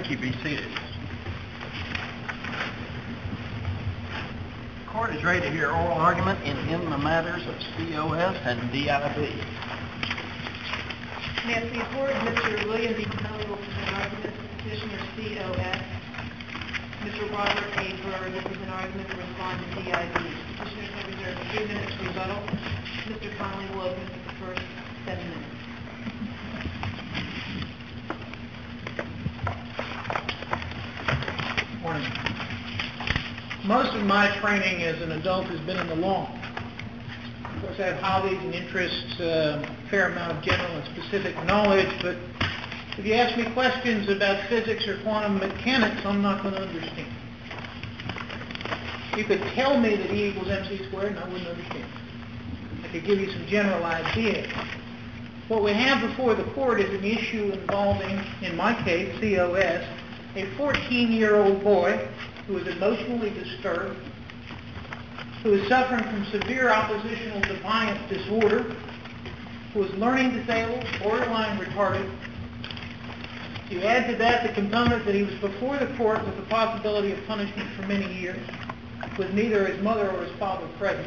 Thank you. Be seated. The court is ready to hear oral argument in the matters of COS and DIB. May it please the court, Mr. William B. Kelly will present argument for petitioner COS. Mr. Robert A. Burr will present argument for respondent DIB. Petitioners have reserved 3 minutes for rebuttal. Mr. Connolly will open for the first 7 minutes. Morning. Most of my training as an adult has been in the law. Of course, I have hobbies and interests, a fair amount of general and specific knowledge, but if you ask me questions about physics or quantum mechanics, I'm not going to understand. You could tell me that E equals mc squared and I wouldn't understand. I could give you some general ideas. What we have before the court is an issue involving, in my case, COS, a 14-year-old boy who is emotionally disturbed, who is suffering from severe oppositional defiance disorder, who is learning disabled, borderline retarded. You add to that the component that he was before the court with the possibility of punishment for many years, with neither his mother or his father present.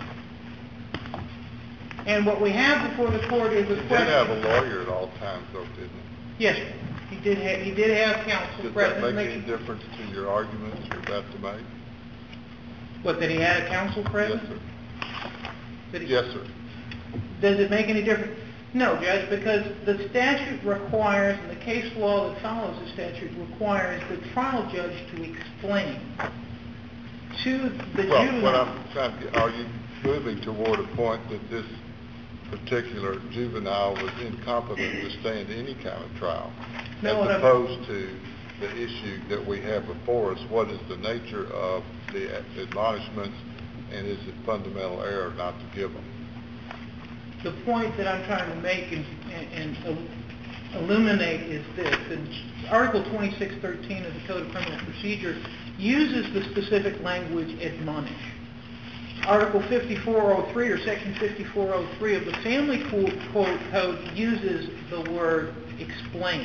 And what we have before the court is a question. He did have a lawyer at all times, though, didn't he? Yes, sir. He did have counsel present. Does that make any difference to your arguments you're about to make? What, that he had a counsel present? Yes, sir. Yes, sir. Does it make any difference? No, Judge, because the statute requires, and the case law that follows the statute requires the trial judge to explain to the juvenile. What I'm trying to get, are you moving toward a point that this particular juvenile was incompetent to stand any kind of trial, no, as opposed to the issue that we have before us? What is the nature of the admonishments, and is it fundamental error not to give them? The point that I'm trying to make and illuminate is this. Article 2613 of the Code of Criminal Procedure uses the specific language admonish. Article 5403 or Section 5403 of the Family Code uses the word explain.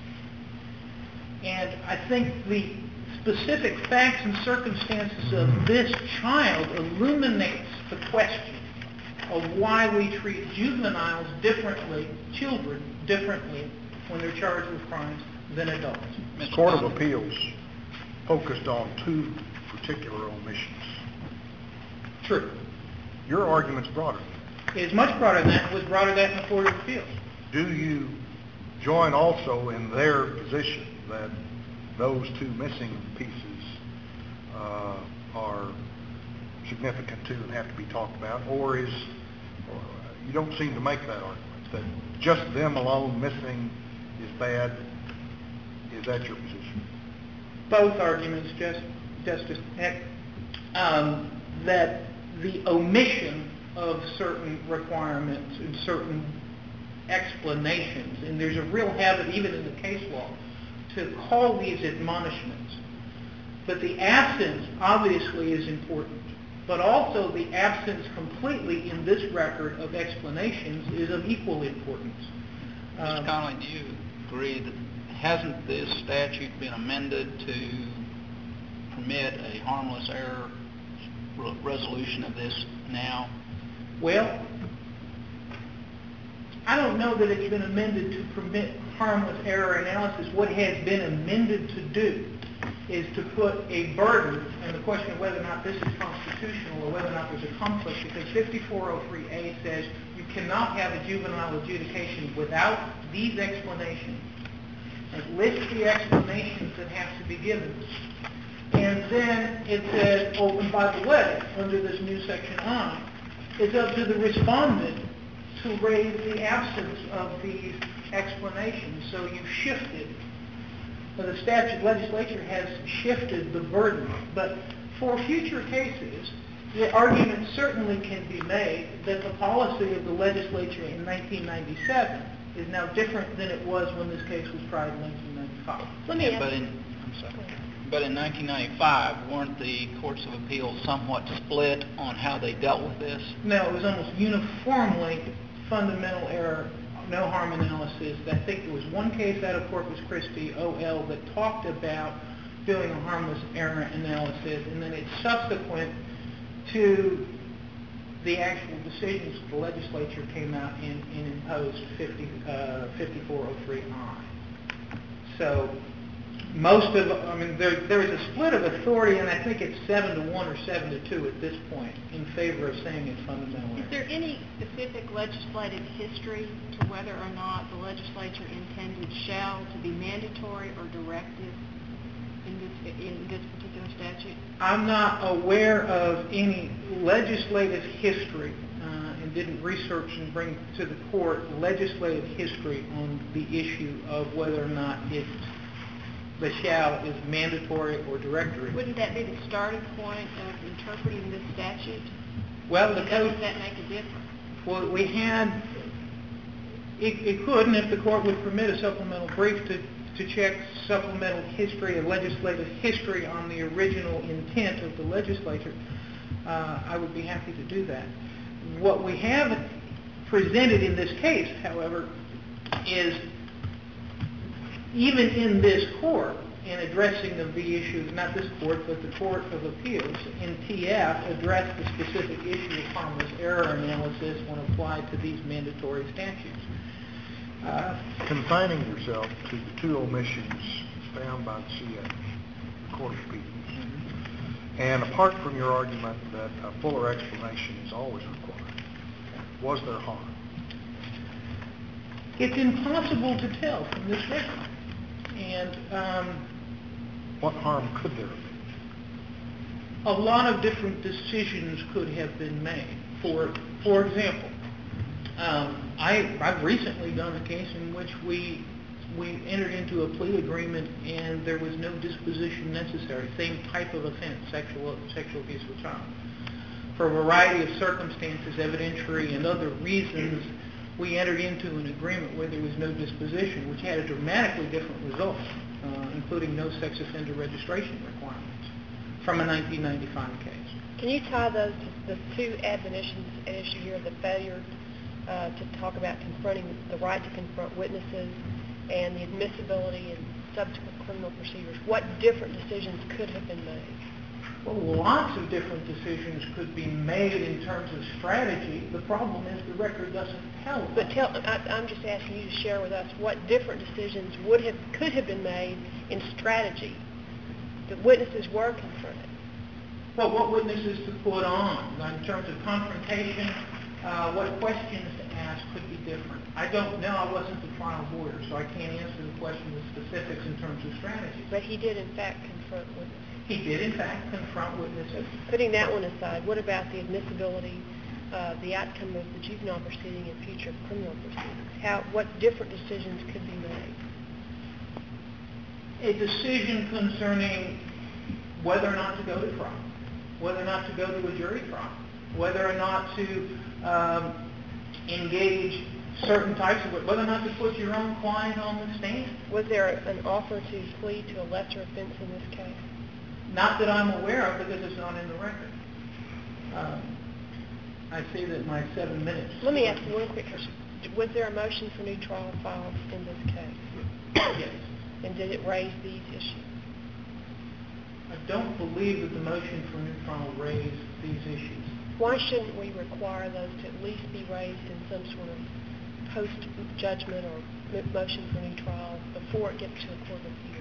And I think the specific facts and circumstances of this child illuminates the question of why we treat juveniles differently, children differently, when they're charged with crimes than adults. The Court of Appeals focused on 2 particular omissions. True. Your argument's broader. It's much broader than that. It was broader than the Court of Appeals. Do you join also in their position that those 2 missing pieces are significant too and have to be talked about, or you don't seem to make that argument, that just them alone missing is bad? Is that your position? Both arguments, Justice Heck, that the omission of certain requirements and certain explanations, and there's a real habit even in the case law to call these admonishments, but the absence obviously is important, but also the absence completely in this record of explanations is of equal importance. Mr. Connolly, do you agree that hasn't this statute been amended to permit a harmless error resolution of this now? Well, I don't know that it's been amended to permit harmless error analysis. What has been amended to do is to put a burden on the question of whether or not this is constitutional or whether or not there's a conflict, because 5403A says you cannot have a juvenile adjudication without these explanations. It lists the explanations that have to be given. And then it says, oh, and by the way, under this new section I, it's up to the respondent to raise the absence of these explanations. So you've shifted. The statute legislature has shifted the burden. But for future cases, the argument certainly can be made that the policy of the legislature in 1997 is now different than it was when this case was tried in 1995. But in 1995, weren't the courts of appeals somewhat split on how they dealt with this? No, it was almost uniformly fundamental error no harm analysis. I think there was one case out of Corpus Christi, OL, that talked about doing a harmless error analysis, and then it's subsequent to the actual decisions the legislature came out and imposed 5403I. So most of, there is a split of authority, and I think it's 7-1 or 7-2 at this point in favor of saying it's fundamental. Is there any specific legislative history to whether or not the legislature intended shall to be mandatory or directive in this particular statute? I'm not aware of any legislative history, and didn't research and bring to the court legislative history on the issue of whether or not the shall is mandatory or directory. Wouldn't that be the starting point of interpreting this statute? Well, the Doesn't code. that make a difference? Well, we had. It could, and if the court would permit a supplemental brief to check supplemental history and legislative history on the original intent of the legislature, I would be happy to do that. What we have presented in this case, however, is even in this court, in addressing of the issues, not this court, but the Court of Appeals, in TF, addressed the specific issue of harmless error analysis when applied to these mandatory statutes. Confining yourself to the two omissions found by the CA, the Court of Appeals, and apart from your argument that a fuller explanation is always required, was there harm? It's impossible to tell from this record. And what harm could there have been? a lot of different decisions could have been made. For example, I've recently done a case in which we entered into a plea agreement and there was no disposition necessary. Same type of offense, sexual abuse of a child. For a variety of circumstances, evidentiary and other reasons, we entered into an agreement where there was no disposition, which had a dramatically different result, including no sex offender registration requirements, from a 1995 case. Can you tie the two admonitions at issue here, the failure to talk about confronting, the right to confront witnesses, and the admissibility and subsequent criminal procedures? What different decisions could have been made? Well, lots of different decisions could be made in terms of strategy. The problem is the record doesn't tell us. But I'm just asking you to share with us what different decisions could have been made in strategy. The witnesses were confronted. Well, what witnesses to put on in terms of confrontation, what questions to ask could be different. I don't know. I wasn't the trial lawyer, so I can't answer the question with specifics in terms of strategy. But he did, in fact, confront witnesses. He did, in fact, confront witnesses. Putting that one aside, what about the admissibility, the outcome of the juvenile proceeding and future criminal proceedings? What different decisions could be made? A decision concerning whether or not to go to trial, whether or not to go to a jury trial, whether or not to engage certain types of, whether or not to put your own client on the stand. Was there an offer to plead to a lesser offense in this case? Not that I'm aware of, because it's not in the record. I see that my 7 minutes. Let me ask you one quick question. Was there a motion for new trial filed in this case? Yes. And did it raise these issues? I don't believe that the motion for new trial raised these issues. Why shouldn't we require those to at least be raised in some sort of post-judgment or motion for new trial before it gets to the Court of Appeals?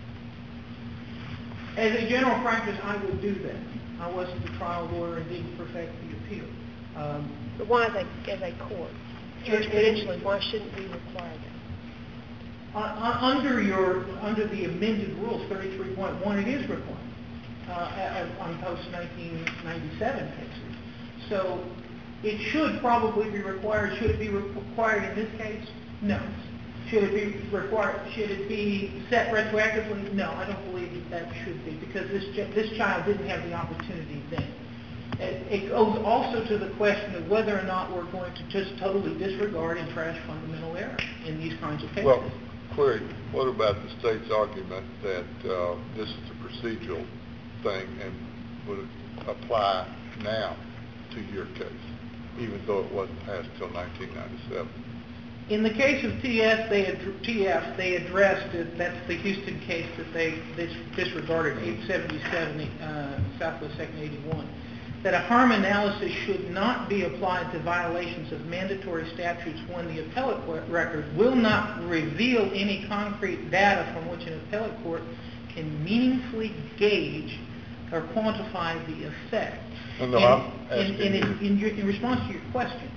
As a general practice, I would do that. I wasn't the trial lawyer and didn't perfect the appeal. But why as a court? Jurisprudentially, why shouldn't we require that? Under the amended rules, 33.1, it is required on post-1997 cases. So it should probably be required. Should it be required in this case? No. Should it be required? Should it be set retroactively? No, I don't believe that should be, because this child didn't have the opportunity then. It goes also to the question of whether or not we're going to just totally disregard and trash fundamental error in these kinds of cases. Well, query, what about the state's argument that this is a procedural thing and would apply now to your case, even though it wasn't passed until 1997? In the case of TF, they addressed it. That's the Houston case that they disregarded, 877 Southwest 2nd 81. That a harm analysis should not be applied to violations of mandatory statutes when the appellate record will not reveal any concrete data from which an appellate court can meaningfully gauge or quantify the effect. I'm asking In response to your question,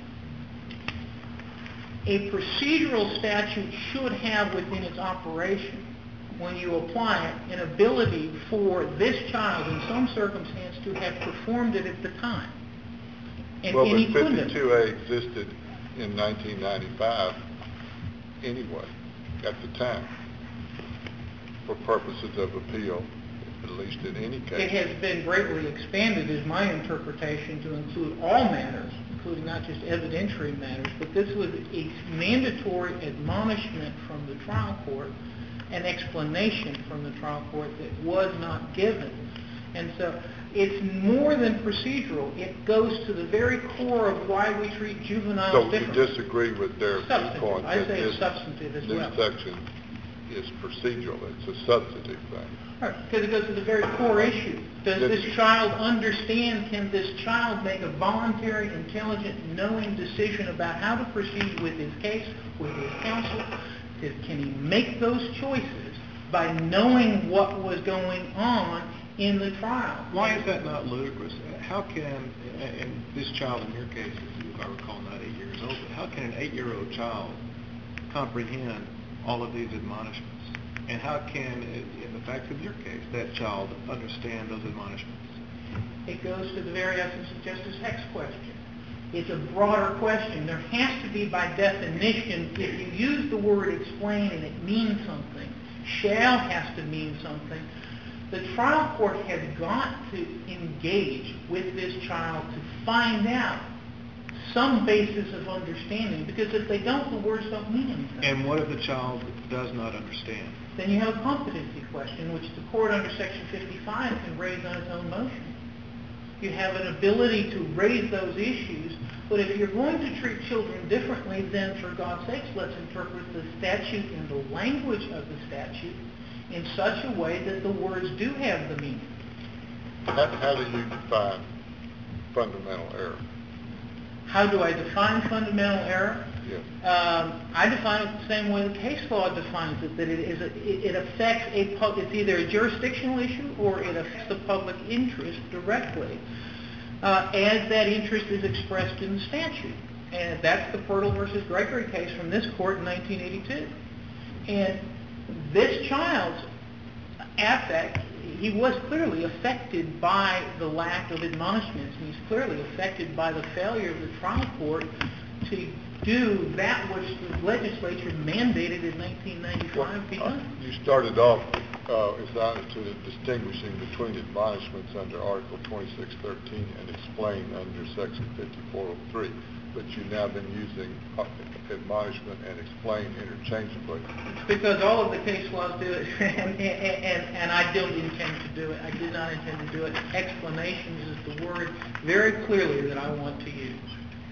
a procedural statute should have within its operation, when you apply it, an ability for this child in some circumstance to have performed it at the time. And Well, he but couldn't have. 52A existed in 1995 anyway, at the time, for purposes of appeal, at least in any case. It has been greatly expanded, is my interpretation, to include all matters, including not just evidentiary matters, but this was a mandatory admonishment from the trial court, an explanation from the trial court that was not given. And so it's more than procedural. It goes to the very core of why we treat juveniles So differently. you disagree with their viewpoint I that say it's this substantive as well. new section is procedural, it's a substantive thing. Right, because it goes to the very core issue. Does this child understand, can this child make a voluntary, intelligent, knowing decision about how to proceed with his case, with his counsel? Can he make those choices by knowing what was going on in the trial? Why is that not ludicrous? How can, and this child in your case, if I recall, not 8 years old, but how can an 8-year-old child comprehend all of these admonishments? And how can, in the facts of your case, that child understand those admonishments? It goes to the very essence of Justice Heck's question. It's a broader question. There has to be, by definition, if you use the word explain and it means something, shall has to mean something. The trial court has got to engage with this child to find out some basis of understanding, because if they don't, the words don't mean anything. And what if the child does not understand? Then you have a competency question, which the court under Section 55 can raise on its own motion. You have an ability to raise those issues, but if you're going to treat children differently, then for God's sakes, let's interpret the statute and the language of the statute in such a way that the words do have the meaning. How do you define fundamental error? How do I define fundamental error? Yes. I define it the same way the case law defines it, that it affects it's either a jurisdictional issue or it affects the public interest directly, as that interest is expressed in the statute. And that's the Pirtle versus Gregory case from this court in 1982. And this child's affect, he was clearly affected by the lack of admonishments, and he's clearly affected by the failure of the trial court to do that which the legislature mandated in 1995 be done. You started off, as I understood it, distinguishing between admonishments under Article 2613 and explain under Section 5403, but you've now been using admonishment and explain interchangeably. Because all of the case laws do it, and I don't intend to do it. I did not intend to do it. Explanations is the word very clearly that I want to use.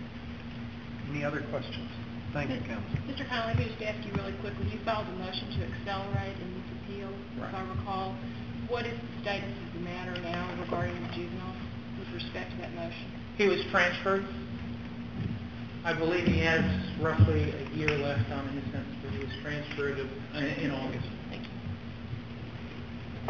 Any other questions? Thank you, counsel. Mr. Connolly, let me just ask you really quickly. You filed a motion to accelerate in this appeal, if I recall. What is the status of the matter now regarding the juvenile with respect to that motion? He was transferred. I believe he has roughly a year left on his sentence, but he was transferred in August. Thank you.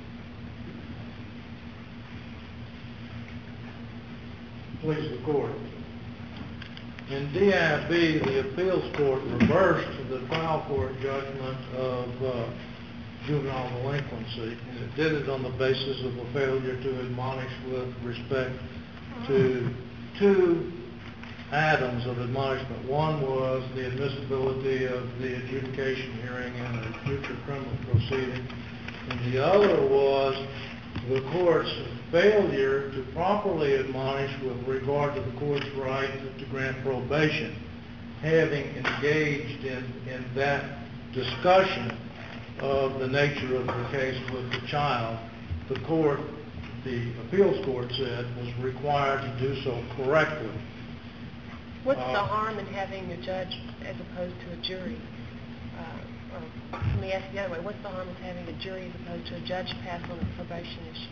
Please, the court. In DIB, the appeals court reversed the trial court judgment of juvenile delinquency, and it did it on the basis of a failure to admonish with respect to two items of admonishment. One was the admissibility of the adjudication hearing in a future criminal proceeding, and the other was the court's failure to properly admonish with regard to the court's right to grant probation. Having engaged in that discussion of the nature of the case with the child, the court, the appeals court said, was required to do so correctly. What's the harm in having a judge as opposed to a jury? Or let me ask the other way, what's the harm in having a jury as opposed to a judge pass on a probation issue?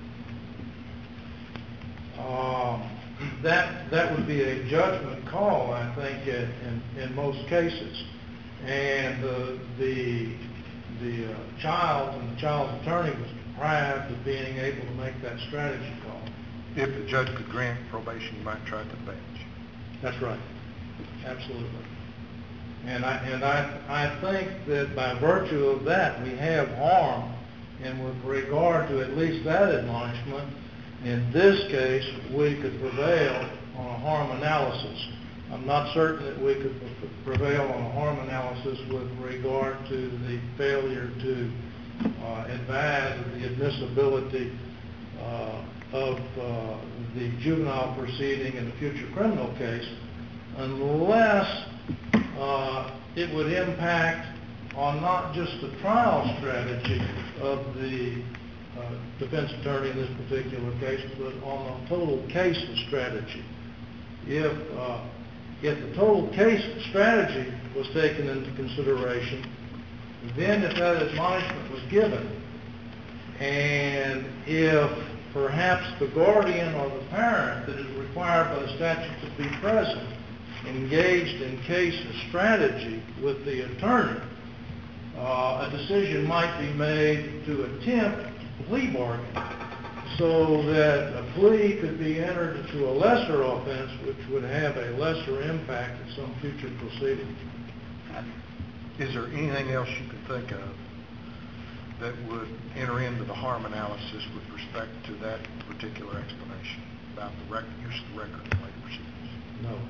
That would be a judgment call, I think, in most cases. And the child and the child's attorney was deprived of being able to make that strategy call. If the judge could grant probation, you might try it to the bench. That's right. Absolutely. And I think that by virtue of that, we have harm, and with regard to at least that admonishment, in this case, we could prevail on a harm analysis. I'm not certain that we could prevail on a harm analysis with regard to the failure to advise of the admissibility of the juvenile proceeding in a future criminal case, unless it would impact on not just the trial strategy of the defense attorney in this particular case, but on the total case strategy. If the total case strategy was taken into consideration, then if that admonishment was given, and if perhaps the guardian or the parent that is required by the statute to be present engaged in case strategy with the attorney, a decision might be made to attempt a plea bargain so that a plea could be entered to a lesser offense which would have a lesser impact at some future proceeding. Is there anything else you can think of that would enter into the harm analysis with respect to that particular explanation about the use of the record in later proceedings? No.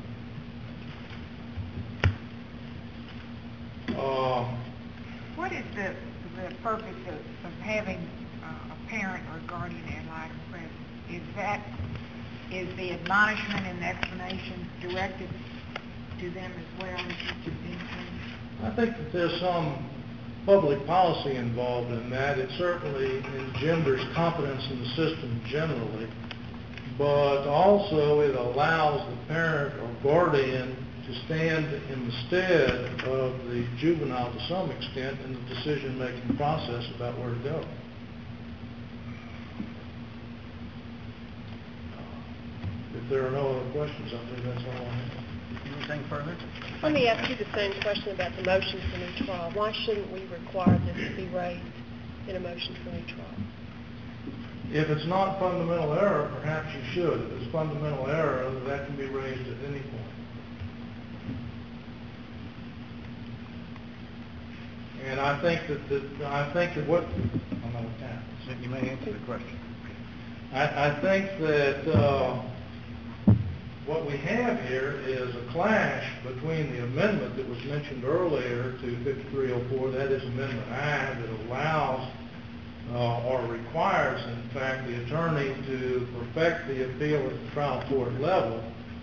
What is the purpose of having a parent or guardian ad litem present? Is the admonishment and the explanation directed to them as well as to the I think that there's some public policy involved in that. It certainly engenders confidence in the system generally, but also it allows the parent or guardian to stand in the stead of the juvenile to some extent in the decision-making process about where to go. If there are no other questions, I believe that's all I have. Anything further? Let me ask you the same question about the motion for new trial. Why shouldn't we require this to be raised in a motion for new trial? If it's not fundamental error, perhaps you should. If it's fundamental error, that can be raised at any point. And I think that what I'm out of time. You may answer the question. I think that what we have here is a clash between the amendment that was mentioned earlier to 5304, that is Amendment I, that allows or requires, in fact, the attorney to perfect the appeal at the trial court level.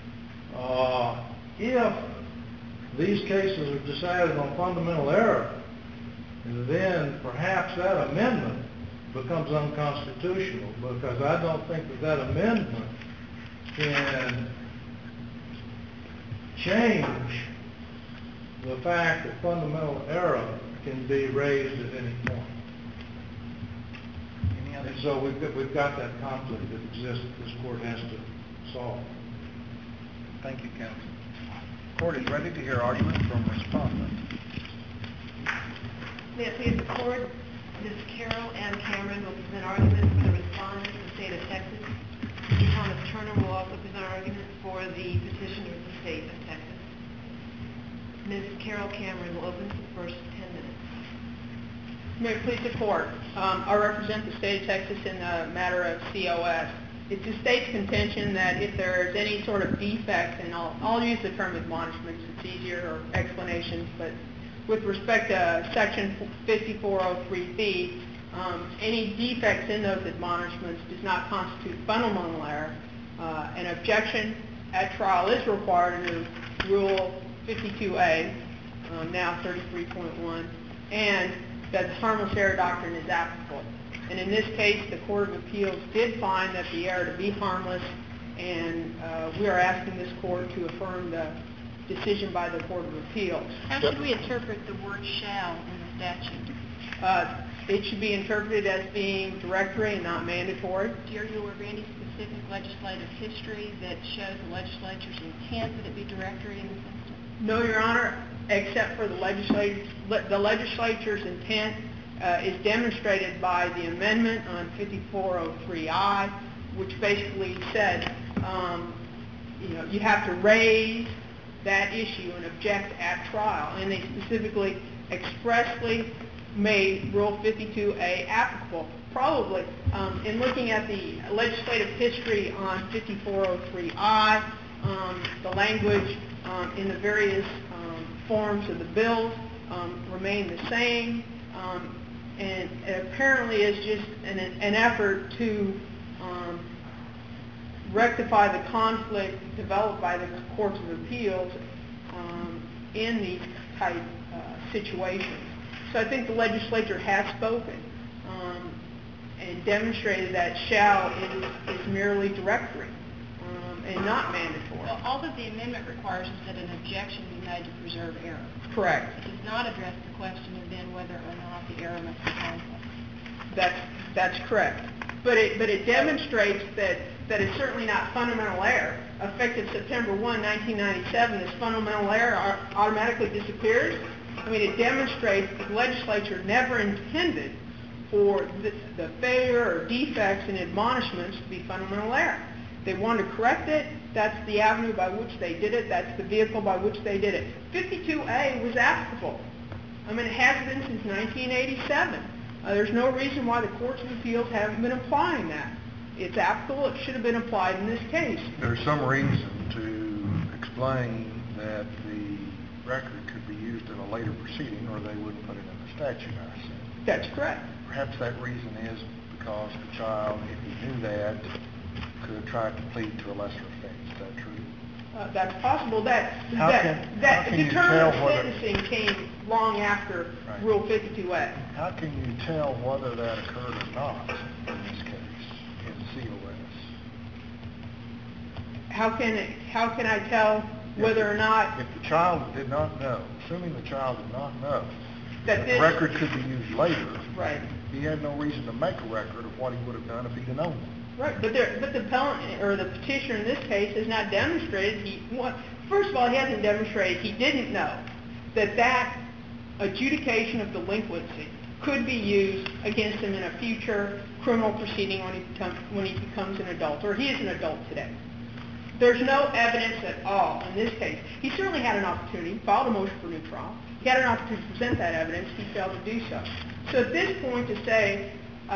If these cases are decided on fundamental error, then perhaps that amendment becomes unconstitutional, because I don't think that amendment can change the fact that fundamental error can be raised at any point. And so we've got that conflict that exists that this court has to solve. Thank you, counsel. The court is ready to hear argument from respondent. May it please the court, Ms. Carol M. Cameron will present arguments for the respondent of the state of Texas. Mr. Thomas Turner will also present arguments for the petitioner of the state of Texas. Ms. Carol Cameron will open for the first 10 minutes. May it please the court. I represent the state of Texas in the matter of COS. It's the state's contention that if there is any sort of defect, and I'll use the term admonishments, it's easier, or explanations, but with respect to Section 5403B, any defects in those admonishments does not constitute fundamental error. An objection at trial is required under Rule 52A, now 33.1, and that the harmless error doctrine is applicable. And in this case, the Court of Appeals did find that the error to be harmless and we are asking this court to affirm the decision by the Court of Appeals. How should we interpret the word shall in the statute? It should be interpreted as being directory and not mandatory. Are you aware of any specific legislative history that shows the legislature's intent that it be directory in this instance? No, Your Honor, except for the legislature's intent is demonstrated by the amendment on 5403I, which basically said, you have to raise that issue and object at trial, and they specifically expressly made Rule 52A applicable. Probably, in looking at the legislative history on 5403I, the language in the various forms of the bill remain the same, and it apparently is just an effort to rectify the conflict developed by the Courts of Appeals in these type situations. So I think the legislature has spoken and demonstrated that shall is merely directory and not mandatory. Well, all that the amendment requires is that an objection be made to preserve error. Correct. It does not address the question of then whether or not the error must be harmful. That's correct. But it demonstrates that it's certainly not fundamental error. Effective September 1, 1997, this fundamental error automatically disappears. I mean, it demonstrates that the legislature never intended for the failure or defects in admonishments to be fundamental error. They wanted to correct it. That's the avenue by which they did it. That's the vehicle by which they did it. 52A was applicable. I mean, it has been since 1987. There's no reason why the Courts of Appeals haven't been applying that. It's applicable. It should have been applied in this case. There's some reason to explain that the record could be used in a later proceeding, or they wouldn't put it in the statute, I assume. That's correct. Perhaps that reason is because the child, if he knew that, could have tried to plead to a lesser offense. Is that true? That's possible. That can you tell determined whether- sentencing came long after Right. Rule 52A. How can you tell whether that occurred or not in this case, in COS? How can I tell whether or not If the child did not know, assuming the child did not know, that the this record could be used later, right? he had no reason to make a record of what he would have done if he'd have known. Right, but the appellant or the petitioner in this case has not demonstrated first of all, he hasn't demonstrated he didn't know that adjudication of delinquency could be used against him in a future criminal proceeding when he becomes an adult, or he is an adult today. There's no evidence at all in this case. He certainly had an opportunity. He filed a motion for new trial. He had an opportunity to present that evidence. He failed to do so. So at this point to say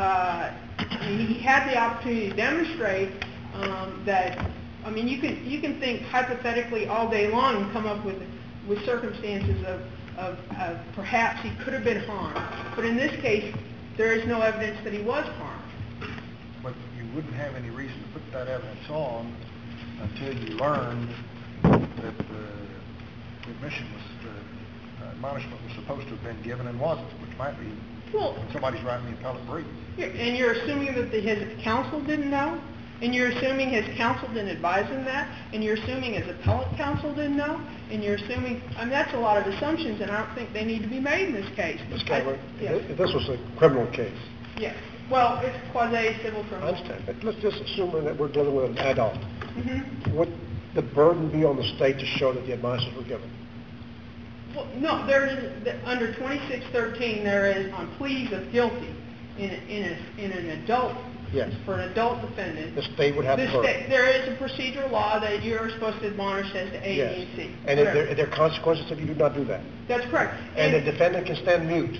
he had the opportunity to demonstrate that, I mean, you can think hypothetically all day long and come up with circumstances of perhaps he could have been harmed. But in this case, there is no evidence that he was harmed. But you wouldn't have any reason to put that evidence on until you learned that the admonishment was supposed to have been given and wasn't, which might be when somebody's writing the appellate brief. And you're assuming that his counsel didn't know? And you're assuming his counsel didn't advise him that? And you're assuming his appellate counsel didn't know? And you're assuming, I mean, that's a lot of assumptions, and I don't think they need to be made in this case. Ms. Cameron, Yes. this was a criminal case. Yes. Well, it's quasi-civil I criminal. understand, but let's just assume that we're dealing with an adult. Mm-hmm. Would the burden be on the state to show that the admonishments were given? Well, no, there is, under 2613, there is on pleas of guilty in an adult, Yes. for an adult defendant. The state would have the burden. There is a procedural law that you're supposed to admonish as to A, B, and C. And if there are consequences if you do not do that. That's correct. And the defendant can stand mute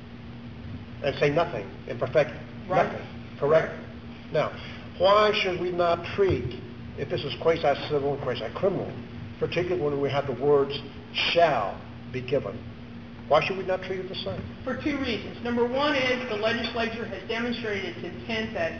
and say nothing and perfect Right. nothing. Correct? Now, why should we not treat, if this is quasi-civil and quasi-criminal, particularly when we have the words shall be given, why should we not treat it the same? For two reasons. Number one is the legislature has demonstrated its intent that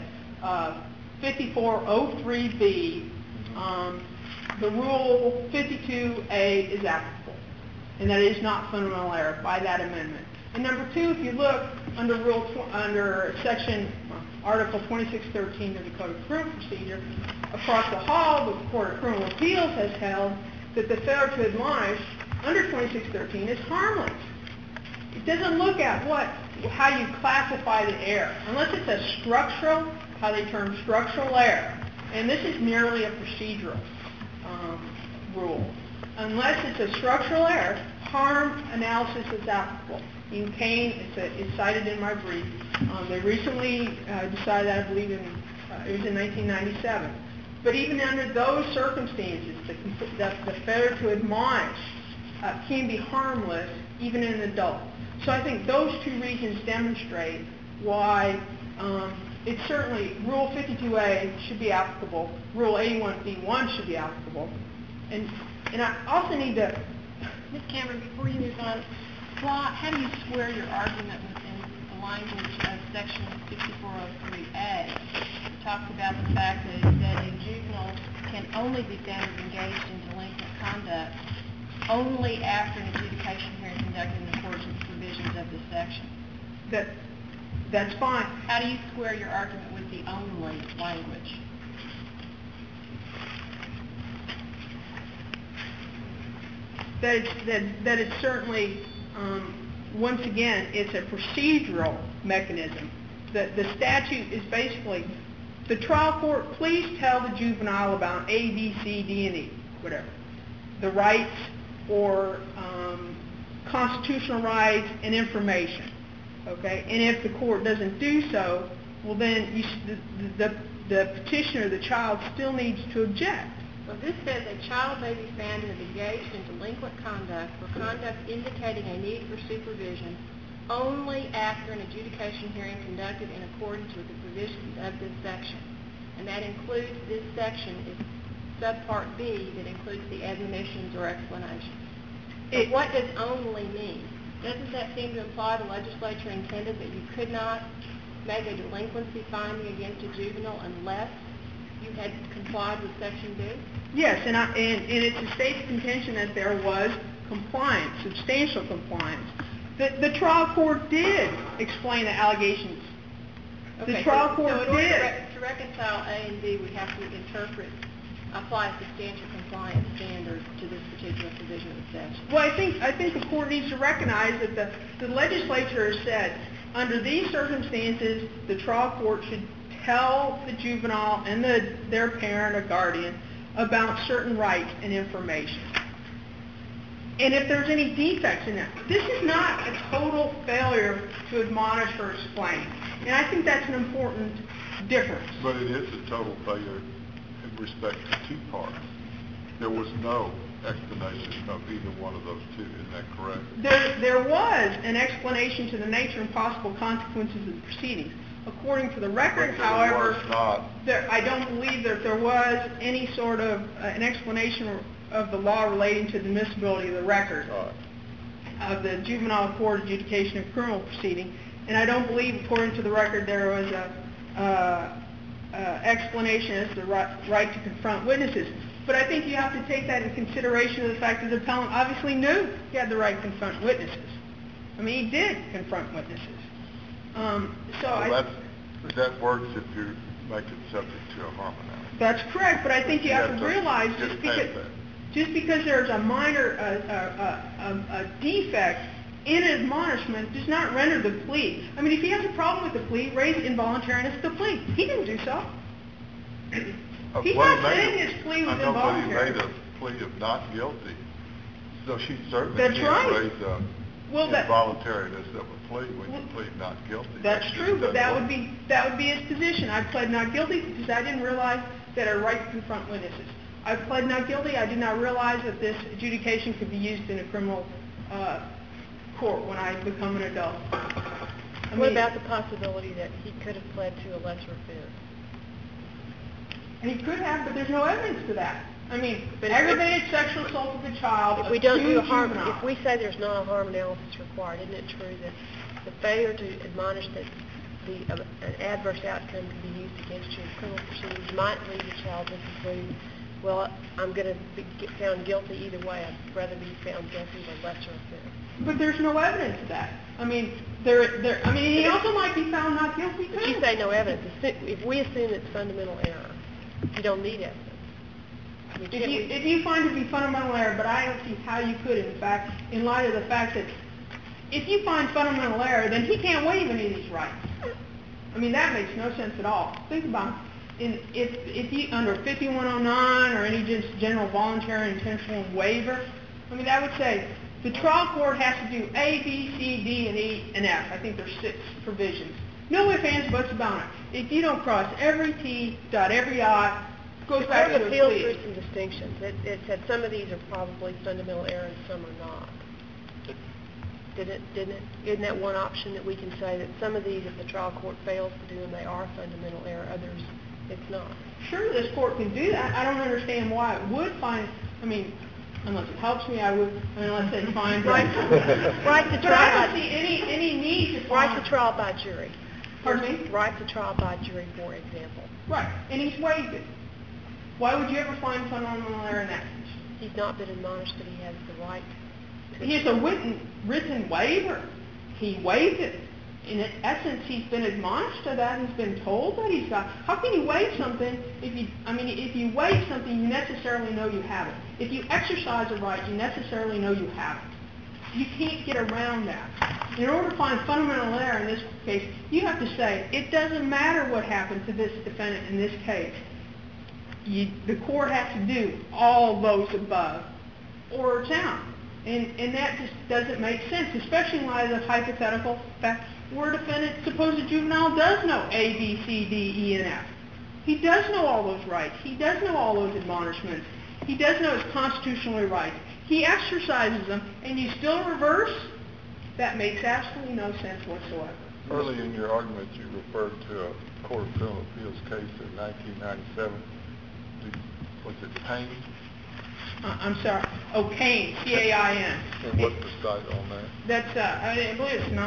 5403B, the Rule 52A is applicable, and that it is not fundamental error by that amendment. And number two, if you look under Section Article 2613 of the Code of Criminal Procedure. Across the hall, the Court of Criminal Appeals has held that the failure to admonish under 2613 is harmless. It doesn't look at how you classify the error, unless it's a structural, how they term structural error, and this is merely a procedural rule. Unless it's a structural error, harm analysis is applicable. In Kane, it's cited in my brief. They recently decided that, I believe, it was in 1997. But even under those circumstances, the failure to admonish can be harmless, even in an adult. So I think those two reasons demonstrate why it's certainly Rule 52A should be applicable. Rule 81B1 should be applicable. And I also need to... Ms. Cameron, before you move on, how do you square your argument within the language of Section 5403A? It talks about the fact that a juvenile can only be found engaged in delinquent conduct only after an adjudication hearing conducted in accordance with the provisions of this section. That's fine. How do you square your argument with the only language? That it's certainly, once again, it's a procedural mechanism. The statute is basically, the trial court, please tell the juvenile about A, B, C, D, and E, whatever. The rights or constitutional rights and information. Okay? And if the court doesn't do so, well then the petitioner, the child, still needs to object. Well, this says a child may be found to have engaged in delinquent conduct or conduct indicating a need for supervision only after an adjudication hearing conducted in accordance with the provisions of this section. And that includes, this section is subpart B that includes the admonitions or explanations. So what does only mean? Doesn't that seem to imply the legislature intended that you could not make a delinquency finding against a juvenile unless you had complied with Section B? Yes, and it's the state's contention that there was compliance, substantial compliance. The trial court did explain the allegations. Okay, the trial court so in order did. to reconcile A and B, we have to apply a substantial compliance standard to this particular provision of the statute. Well, I think the court needs to recognize that the legislature has said, under these circumstances, the trial court should tell the juvenile and their parent or guardian about certain rights and information. And if there's any defects in that, this is not a total failure to admonish or explain. And I think that's an important difference. But it is a total failure in respect to two parts. There was no explanation of either one of those two, isn't that correct? There was an explanation to the nature and possible consequences of the proceedings. According to the record, however, I don't believe that there was any sort of an explanation of the law relating to the admissibility of the record of the juvenile court adjudication of criminal proceeding. And I don't believe, according to the record, there was a explanation as to the right to confront witnesses. But I think you have to take that in consideration of the fact that the appellant obviously knew he had the right to confront witnesses. I mean, he did confront witnesses. That works if you make it subject to a harm analysis. That's correct, but I think you have to realize just because there's a minor defect in admonishment does not render the plea. I mean, if he has a problem with the plea, raise involuntariness of the plea. He didn't do so. He's not saying his plea was involuntary. I know, but he made a plea of not guilty. So she certainly That's can't right. raise involuntariness of a plea when you plead not guilty. That's true, but that would be his position. I pled not guilty because I didn't realize that I had a right to confront witnesses. I pled not guilty. I did not realize that this adjudication could be used in a criminal court when I become an adult. What about the possibility that he could have pled to a lesser offense? He could have, but there's no evidence for that. I mean, aggravated sexual assault of a child. If we don't do a harm, if we say there's not a harm analysis required, isn't it true that the failure to admonish that an adverse outcome can be used against you in criminal proceedings might lead the child to conclude well, I'm going to get found guilty either way. I'd rather be found guilty of a lesser offense. But there's no evidence of that. I mean, he also might be found not guilty too. But you say no evidence. If we assume it's fundamental error, you don't need evidence. I mean, If you find it to be fundamental error, but I don't see how you could, in fact, in light of the fact that if you find fundamental error, then he can't waive any of these rights. I mean, that makes no sense at all. Think about it. If you, under 5109 or any just general voluntary intentional waiver, I mean, that would say the trial court has to do A, B, C, D, and E, and F. I think there's 6 provisions. No ifs, ands, buts about it. If you don't cross every T, dot every I, goes back to the a appeal plea. through some distinctions. It said some of these are probably fundamental error and some are not. Didn't it? Isn't that one option that we can say that some of these, if the trial court fails to do them, they are fundamental error, others it's not? Sure, this court can do that. I don't understand why it would find, I mean, unless it helps me, I would, unless it finds Right to But trial I don't see any need to find... Right to trial by jury. Pardon me? Right to trial by jury, for example. Right, and he's waived it. Why would you ever find fundamental error in that case? He's not been admonished that he has the right to... He has a written waiver. He waived it. In essence, he's been admonished to that. He's been told that he's got... How can you waive something if you waive something, you necessarily know you have it. If you exercise a right, you necessarily know you have it. You can't get around that. In order to find fundamental error in this case, you have to say, it doesn't matter what happened to this defendant in this case. The court has to do all those above, or it's out. And that just doesn't make sense, especially in light of the hypothetical fact where a defendant, suppose a juvenile does know A, B, C, D, E, and F. He does know all those rights. He does know all those admonishments. He does know his constitutional rights. He exercises them, and you still reverse? That makes absolutely no sense whatsoever. Early in your argument, you referred to a Court of Criminal Appeals case in 1997. Was it Payne? I'm sorry. Oh, Cain, C-A-I-N. And what's the site on that? That's, I believe it's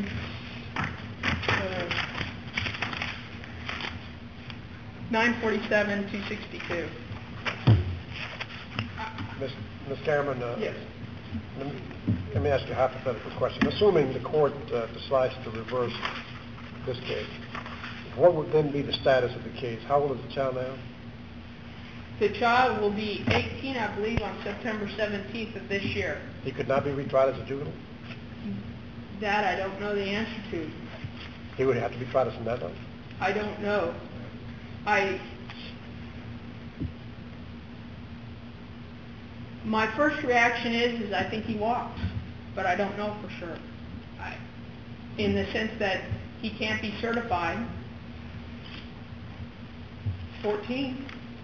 947, 262. Ms. Cameron, Yes. let me ask you a hypothetical question. Assuming the court decides to reverse this case, what would then be the status of the case? How old is the child now? The child will be 18, I believe, on September 17th of this year. He could not be retried as a juvenile? That I don't know the answer to. He would have to be tried as an adult? I don't know. My first reaction is I think he walks, but I don't know for sure. In the sense that he can't be certified. 14.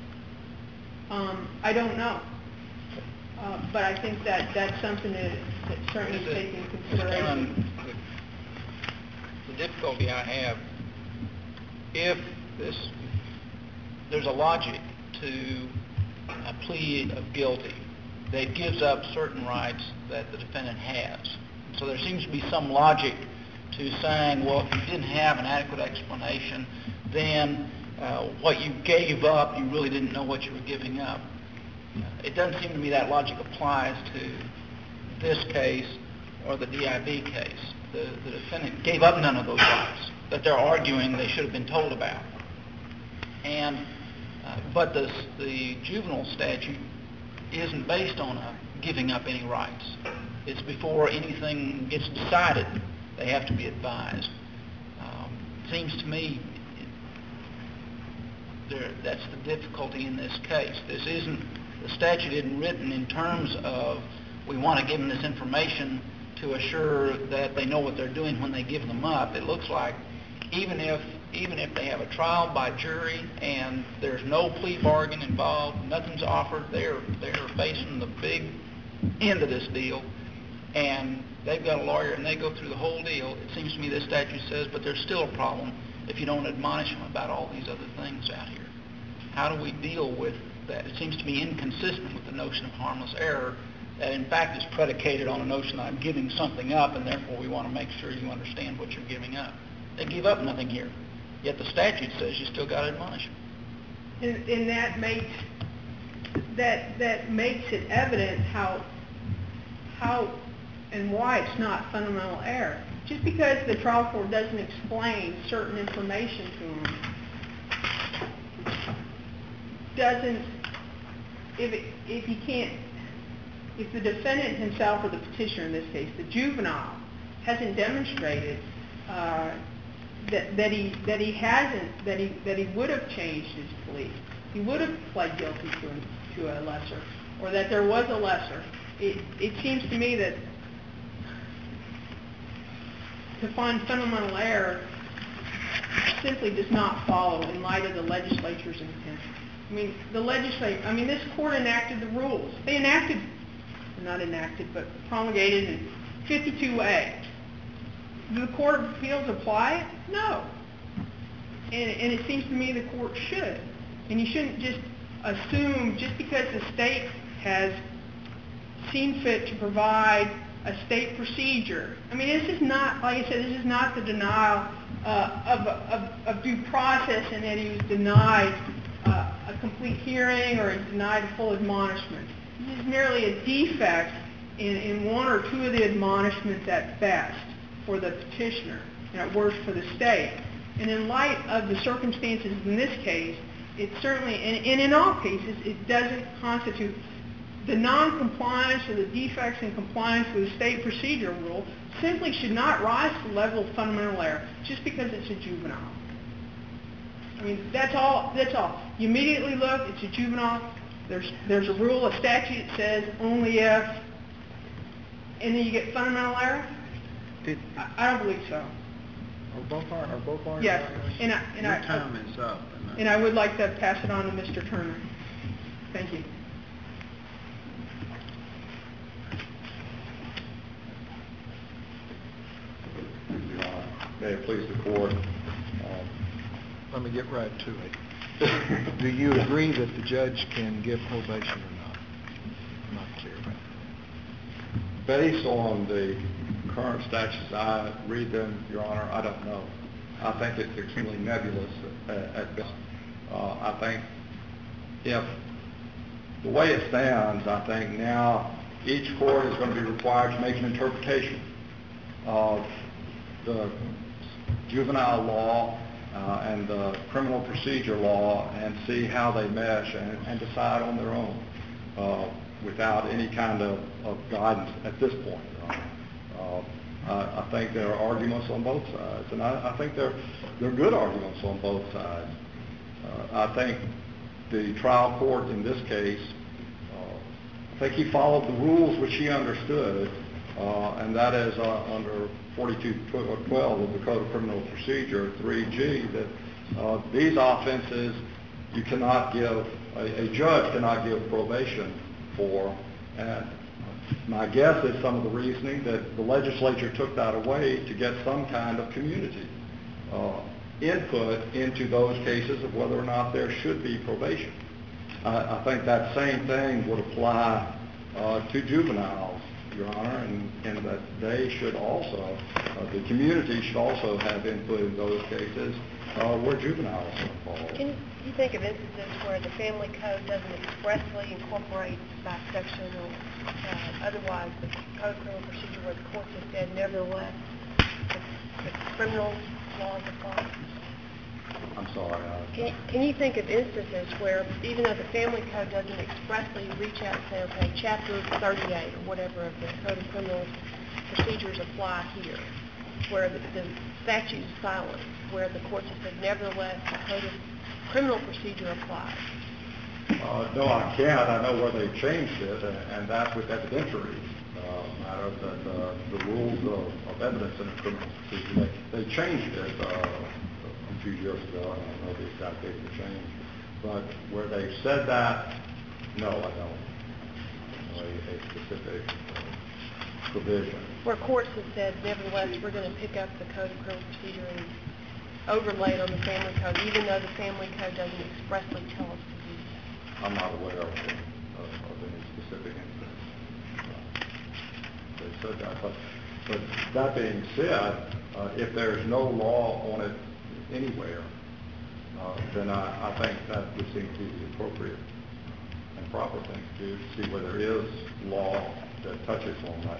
I don't know. But I think that's something that certainly is taken into consideration. The difficulty I have, if there's a logic to a plea of guilty that gives up certain rights that the defendant has. So there seems to be some logic to saying, well, if you didn't have an adequate explanation, then what you gave up, you really didn't know what you were giving up. It doesn't seem to me that logic applies to this case or the DIB case. The defendant gave up none of those rights that they're arguing they should have been told about. But the juvenile statute isn't based on giving up any rights. It's before anything gets decided, they have to be advised. Seems to me that's the difficulty in this case. The statute isn't written in terms of we want to give them this information to assure that they know what they're doing when they give them up. It looks like even if they have a trial by jury and there's no plea bargain involved, nothing's offered, they're facing the big end of this deal, and they've got a lawyer and they go through the whole deal. It seems to me this statute says, but there's still a problem if you don't admonish them about all these other things out here. How do we deal with that? It seems to be inconsistent with the notion of harmless error that in fact is predicated on a notion that I'm giving something up and therefore we want to make sure you understand what you're giving up. They give up nothing here, yet the statute says you still got to admonish them. And that makes that makes it evident how and why it's not fundamental error. Just because the trial court doesn't explain certain information to them doesn't, if the defendant himself or the petitioner in this case, the juvenile, hasn't demonstrated that he would have changed his plea, he would have pled guilty to a lesser, or that there was a lesser, it seems to me that to find fundamental error simply does not follow in light of the legislature's intent. I mean, this court enacted the rules. They promulgated in 52A. Do the Court of Appeals apply it? No. And it seems to me the court should. And you shouldn't just assume, just because the state has seen fit to provide a state procedure. I mean, this is not, like I said, this is not the denial of due process in that he was denied a complete hearing or denied a full admonishment. This is merely a defect in one or two of the admonishments at best for the petitioner, and at worst for the state. And in light of the circumstances in this case, it certainly, and in all cases, it doesn't constitute the non-compliance or the defects in compliance with the state procedure rule simply should not rise to the level of fundamental error just because it's a juvenile. I mean, that's all. You immediately look, it's a juvenile, there's a rule, a statute that says only if, and then you get fundamental error? I don't believe so. Are both arguments? Yes. Your time is up. And I would like to pass it on to Mr. Turner. Thank you. May it please the court. Let me get right to it. Do you agree that the judge can give probation or not? I'm not clear about that. Based on the current statutes, I read them, Your Honor, I don't know. I think it's extremely nebulous at best. I think if the way it stands, I think now each court is going to be required to make an interpretation of the juvenile law and the criminal procedure law and see how they mesh and decide on their own without any kind of guidance at this point. I think there are arguments on both sides, and I think they're good arguments on both sides. I think the trial court in this case, I think he followed the rules which he understood, and that is under 4212 of the Code of Criminal Procedure 3G, that these offenses you cannot give, a judge cannot give probation for, and my guess is some of the reasoning that the legislature took that away to get some kind of community input into those cases of whether or not there should be probation. I think that same thing would apply to juveniles, Your Honor, and that they should also, the community should also have input in those cases where juveniles are involved. Can you think of instances where the family code doesn't expressly incorporate bisection or otherwise the Code of Criminal Procedure where the courts have said nevertheless the criminal laws apply? I'm sorry. Can you think of instances where even though the family code doesn't expressly reach out and say, okay, chapter 38 or whatever of the Code of Criminal Procedures apply here, where the statute is silent, where the courts have said nevertheless the Code of Criminal Procedure applies? No, I can't. I know where they changed it, and that's with evidentiary matters, that the rules of evidence in a criminal procedure, they changed it a few years ago. I don't know the exact date of the change, but where they said that, no, I don't know a specific provision. Where courts have said, nevertheless, we're going to pick up the Code of Criminal Procedure and overlay it on the family code, even though the family code doesn't expressly tell us to do that. I'm not aware of any specific instance. They said that, but that being said, if there's no law on it anywhere, then I think that would seem to be the appropriate and proper thing to do, to see whether there is law that touches on that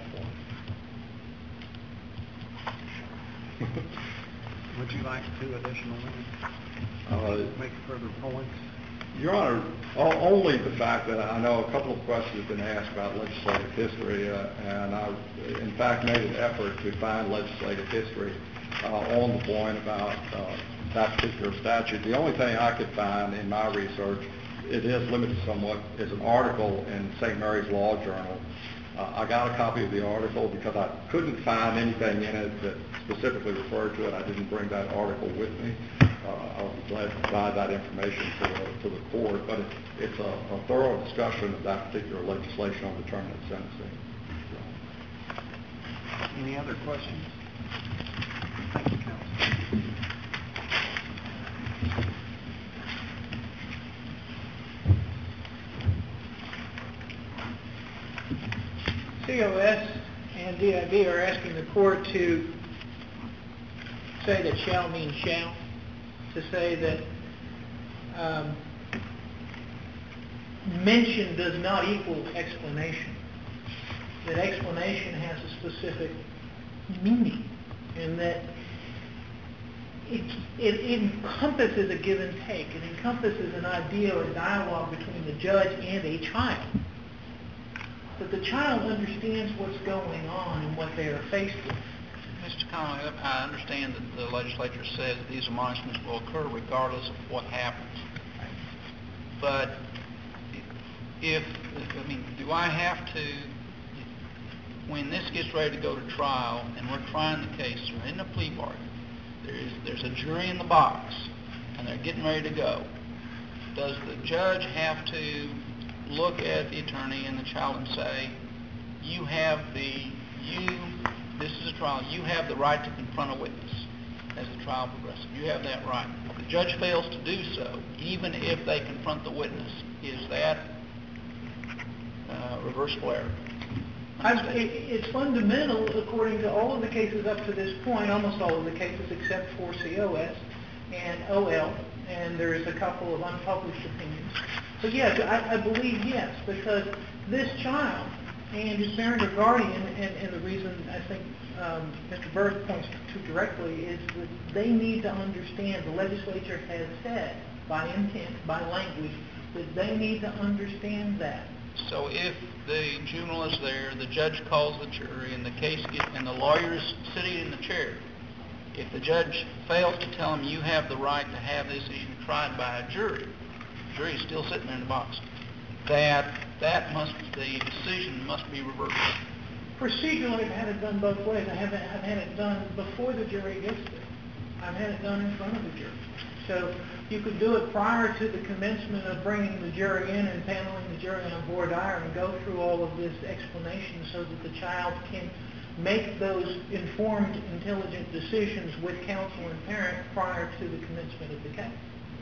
point. Would you like 2 additional minutes? Make further points? Your Honor, only the fact that I know a couple of questions have been asked about legislative history, and I, in fact, made an effort to find legislative history on the point about that particular statute. The only thing I could find in my research, it is limited somewhat, is an article in St. Mary's Law Journal. I got a copy of the article because I couldn't find anything in it that specifically referred to it. I didn't bring that article with me. I'll be glad to provide that information to the court, but it's a thorough discussion of that particular legislation on determinate sentencing. Any other questions? Thank you, counsel. COS and DIB are asking the court to say that shall means shall, to say that mention does not equal explanation, that explanation has a specific meaning, and that it encompasses a give and take. It encompasses an idea or dialogue between the judge and a child, that the child understands what's going on and what they are faced with. Mr. Connolly, I understand that the legislature says that these admonishments will occur regardless of what happens. But do I have to, when this gets ready to go to trial and we're trying the case, we're in the plea bargain, there's a jury in the box and they're getting ready to go, does the judge have to look at the attorney and the child and say, this is a trial, you have the right to confront a witness as the trial progresses. You have that right. If the judge fails to do so, even if they confront the witness, is that reversible error? It's fundamental, according to all of the cases up to this point, almost all of the cases except for COS and OL, and there's a couple of unpublished opinions. But yes, I believe yes, because this child and his parent or guardian, and the reason I think Mr. Berg points to directly is that they need to understand, the legislature has said by intent, by language, that they need to understand that. So if the juvenile is there, the judge calls the jury, and the case and the lawyer is sitting in the chair, if the judge fails to tell him you have the right to have this issue tried by a jury, the jury is still sitting there in the box, the decision must be reversed. Procedurally, I've had it done both ways. I've had it done before the jury gets there. I've had it done in front of the jury. So you could do it prior to the commencement of bringing the jury in and paneling the jury on voir dire and go through all of this explanation so that the child can make those informed, intelligent decisions with counsel and parent prior to the commencement of the case.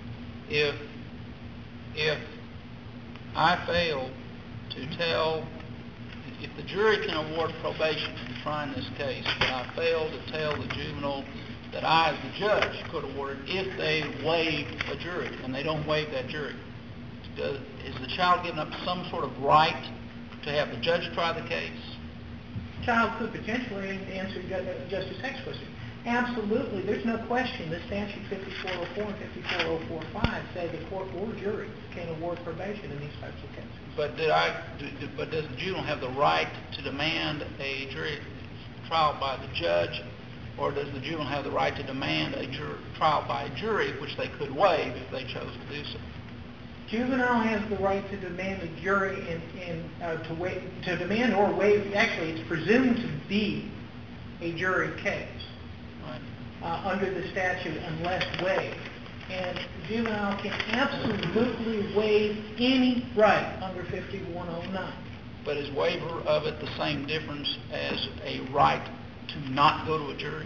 If I fail to tell, if the jury can award probation in trying this case, but I fail to tell the juvenile that I, as the judge, could award it if they waive a jury, and they don't waive that jury, is the child given up some sort of right to have the judge try the case? Child could potentially answer Justice Hecht's question. Absolutely. There's no question. The statute 5404 and 54045 say the court or jury can award probation in these types of cases. But does the juvenile have the right to demand a jury trial by the judge, or does the juvenile have the right to demand a trial by a jury, which they could waive if they chose to do so? Juvenile has the right to demand a jury to demand or waive. Actually, it's presumed to be a jury case under the statute unless waived. And juvenile can absolutely waive any right under 5109. But is waiver of it the same difference as a right to not go to a jury?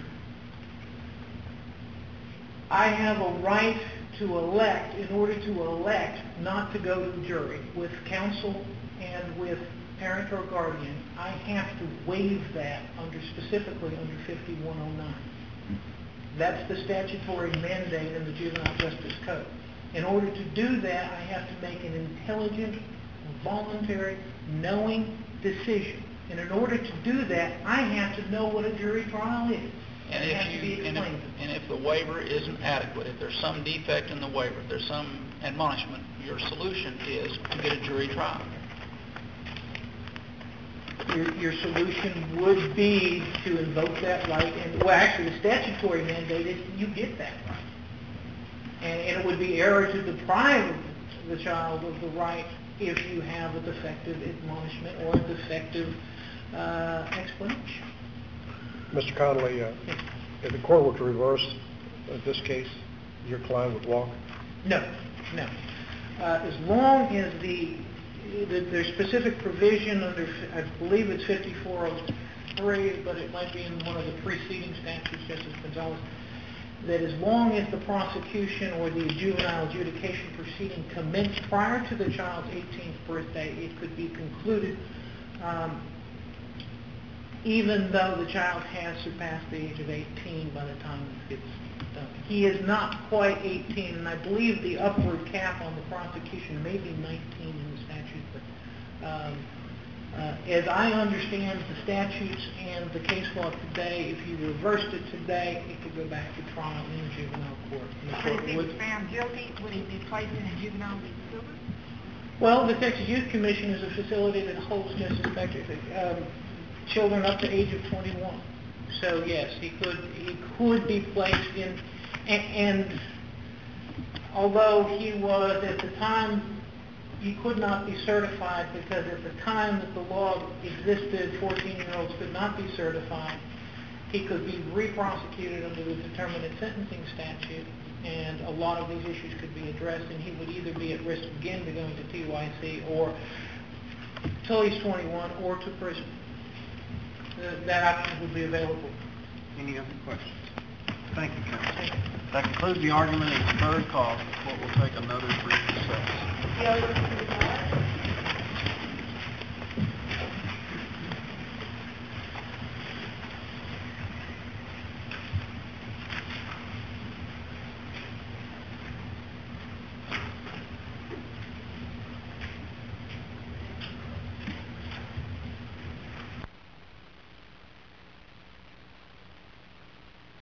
I have a right to elect, in order to elect not to go to a jury with counsel and with parent or guardian. I have to waive that specifically under 5109. That's the statutory mandate in the Juvenile Justice Code. In order to do that, I have to make an intelligent voluntary, knowing decision. And in order to do that, I have to know what a jury trial is. And it has to be explained. if the waiver isn't adequate, if there's some defect in the waiver, if there's some admonishment, your solution is to get a jury trial. Your solution would be to invoke that right, and well, actually, the statutory mandate is you get that right. And it would be error to deprive the child of the right if you have a defective admonishment or a defective explanation. Mr. Connolly, if the court were to reverse this case, your client would walk? No. As long as there's specific provision under, I believe it's 5403, but it might be in one of the preceding statutes, Justice Gonzalez, that as long as the prosecution or the juvenile adjudication proceeding commenced prior to the child's 18th birthday, it could be concluded even though the child has surpassed the age of 18 by the time it's done. He is not quite 18, and I believe the upward cap on the prosecution may be 19 in the statute, but as I understand the statutes and the case law today, if you reversed it today, it could go back to trial in the juvenile court. And the But court if he would- was found guilty, would he be placed in a juvenile facility? Well, the Texas Youth Commission is a facility that holds just children up to age of 21. So yes, he could be placed in, and although he was at the time, he could not be certified because at the time that the law existed, 14-year-olds could not be certified. He could be re-prosecuted under the determinate sentencing statute, and a lot of these issues could be addressed, and he would either be at risk again to going to TYC or till he's 21 or to prison. That option would be available. Any other questions? Thank you, counsel. That concludes the argument in the third cause. The court will take another brief recess. The other